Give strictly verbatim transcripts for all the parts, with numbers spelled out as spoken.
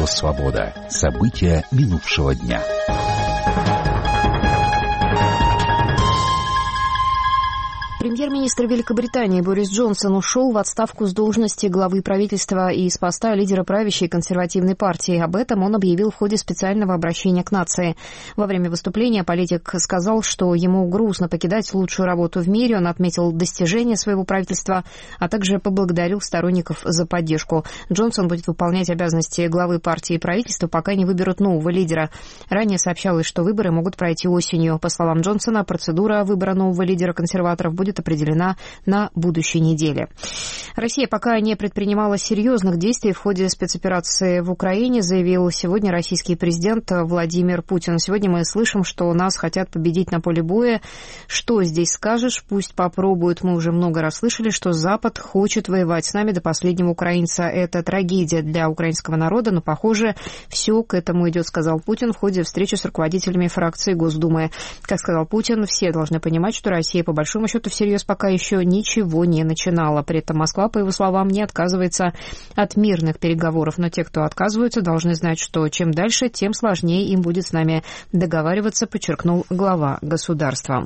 Радио «Свобода». События минувшего дня. Премьер-министр Великобритании Борис Джонсон ушел в отставку с должности главы правительства и с поста лидера правящей консервативной партии. Об этом он объявил в ходе специального обращения к нации. Во время выступления политик сказал, что ему грустно покидать лучшую работу в мире. Он отметил достижения своего правительства, а также поблагодарил сторонников за поддержку. Джонсон будет выполнять обязанности главы партии и правительства, пока не выберут нового лидера. Ранее сообщалось, что выборы могут пройти осенью. По словам Джонсона, процедура выбора нового лидера консерваторов будет определена на будущей неделе. Россия пока не предпринимала серьезных действий в ходе спецоперации в Украине, заявил сегодня российский президент Владимир Путин. Сегодня мы слышим, что нас хотят победить на поле боя. Что здесь скажешь? Пусть попробуют. Мы уже много раз слышали, что Запад хочет воевать с нами до последнего украинца. Это трагедия для украинского народа, но, похоже, все к этому идет, сказал Путин в ходе встречи с руководителями фракции Госдумы. Как сказал Путин, все должны понимать, что Россия, по большому счету, всерьез пока еще ничего не начинала. При этом Москва, по его словам, не отказывается от мирных переговоров. Но те, кто отказываются, должны знать, что чем дальше, тем сложнее им будет с нами договариваться, подчеркнул глава государства.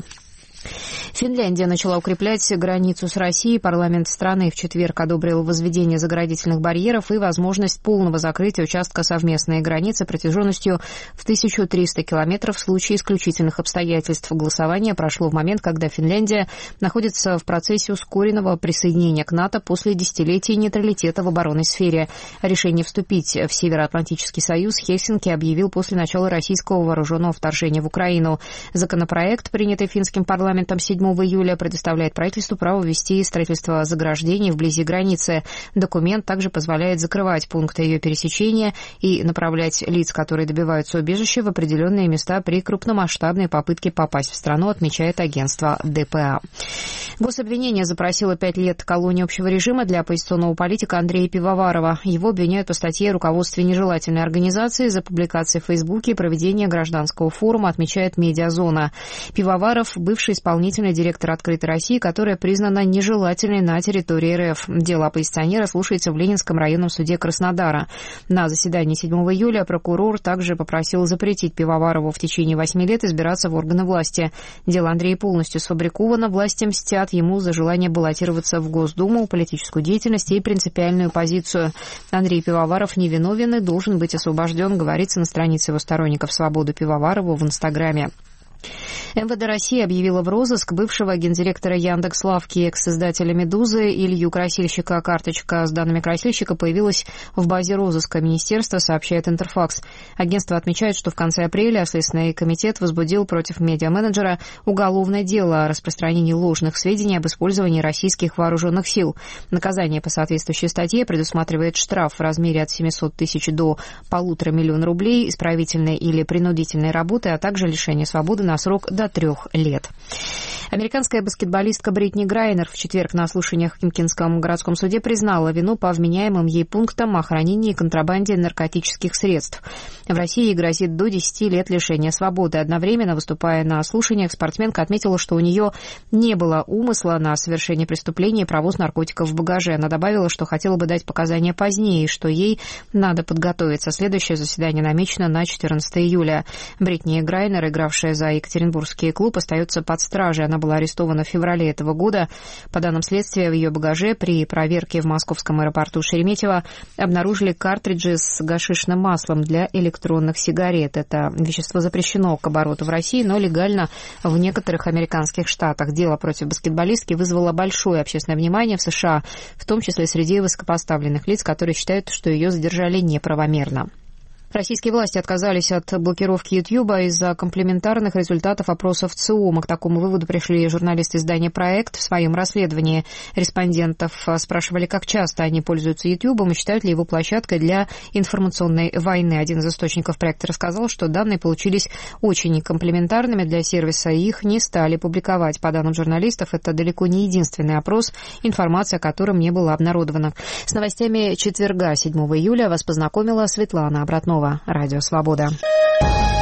Финляндия начала укреплять границу с Россией. Парламент страны в четверг одобрил возведение заградительных барьеров и возможность полного закрытия участка совместной границы протяженностью в тысячу триста километров в случае исключительных обстоятельств. Голосование прошло в момент, когда Финляндия находится в процессе ускоренного присоединения к НАТО после десятилетий нейтралитета в оборонной сфере. Решение вступить в Североатлантический союз Хельсинки объявил после начала российского вооруженного вторжения в Украину. Законопроект, принятый финским парламентом седьмого июля, предоставляет правительству право ввести строительство заграждений вблизи границы. Документ также позволяет закрывать пункты ее пересечения и направлять лиц, которые добиваются убежища, в определенные места при крупномасштабной попытке попасть в страну, отмечает агентство ДПА. Гособвинение запросило пять лет колонии общего режима для оппозиционного политика Андрея Пивоварова. Его обвиняют по статье о руководстве нежелательной организации за публикации в Фейсбуке и проведение гражданского форума, отмечает Медиазона. Пивоваров – бывший исполнительный директор «Открытой России», которая признана нежелательной на территории РФ. Дело оппозиционера слушается в Ленинском районном суде Краснодара. На заседании седьмого июля прокурор также попросил запретить Пивоварову в течение восьми лет избираться в органы власти. Дело Андрея полностью сфабриковано. Власти мстят ему за желание баллотироваться в Госдуму, политическую деятельность и принципиальную позицию. Андрей Пивоваров невиновен и должен быть освобожден, говорится на странице его сторонников «Свободу» Пивоварову в Инстаграме. МВД России объявила в розыск бывшего гендиректора Яндекс.Лавки, экс-издателя «Медузы» Илью Красильщика. Карточка с данными Красильщика появилась в базе розыска министерства, сообщает Интерфакс. Агентство отмечает, что в конце апреля Следственный комитет возбудил против медиаменеджера уголовное дело о распространении ложных сведений об использовании российских вооруженных сил. Наказание по соответствующей статье предусматривает штраф в размере от семисот тысяч до полутора миллиона рублей, исправительной или принудительной работы, а также лишение свободы на срок до трех лет. Американская баскетболистка Бритни Грайнер в четверг на слушаниях в Химкинском городском суде признала вину по вменяемым ей пунктам о хранении и контрабанде наркотических средств. В России ей грозит до десяти лет лишения свободы. Одновременно, выступая на слушаниях, спортсменка отметила, что у нее не было умысла на совершение преступления и провоз наркотиков в багаже. Она добавила, что хотела бы дать показания позднее и что ей надо подготовиться. Следующее заседание намечено на четырнадцатое июля. Бритни Грайнер, игравшая за Екатеринбургский клуб, остается под стражей. Она была арестована в феврале этого года. По данным следствия, в ее багаже при проверке в московском аэропорту Шереметьево обнаружили картриджи с гашишным маслом для электронных сигарет. Это вещество запрещено к обороту в России, но легально в некоторых американских штатах. Дело против баскетболистки вызвало большое общественное внимание в США, в том числе среди высокопоставленных лиц, которые считают, что ее задержали неправомерно. Российские власти отказались от блокировки Ютьюба из-за комплементарных результатов опросов ЦИОМа. К такому выводу пришли журналисты издания «Проект» в своем расследовании. Респондентов спрашивали, как часто они пользуются Ютьюбом и считают ли его площадкой для информационной войны. Один из источников проекта рассказал, что данные получились очень комплементарными для сервиса, и их не стали публиковать. По данным журналистов, это далеко не единственный опрос, информация о котором не была обнародована. С новостями четверга, седьмого июля, вас познакомила Светлана Обратнова. Радио «Свобода».